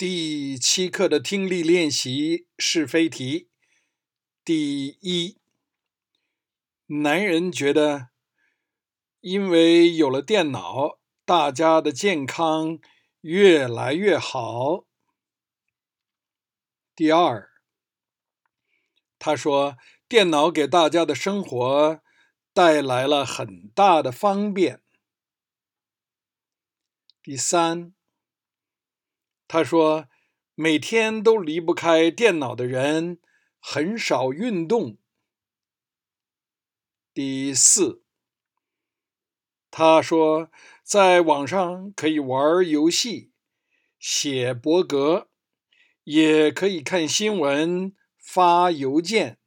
第7课的听力练习是非题。第一，男人觉得，因为有了电脑，大家的健康越来越好。第二，他说，电脑给大家的生活带来了很大的方便。第三，他说，每天都离不开电脑的人很少运动。第四，他说，在网上可以玩游戏、写博客，也可以看新闻、发邮件。